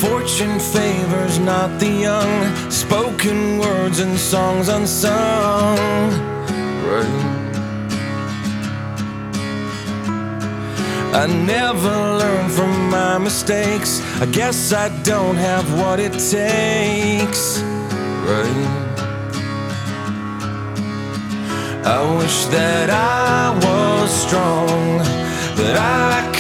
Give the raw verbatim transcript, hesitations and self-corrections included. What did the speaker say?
Fortune favors not the young, spoken words and songs unsung. Right. I never learn from my mistakes. I guess I don't have what it takes. Right. I wish that I was strong, that I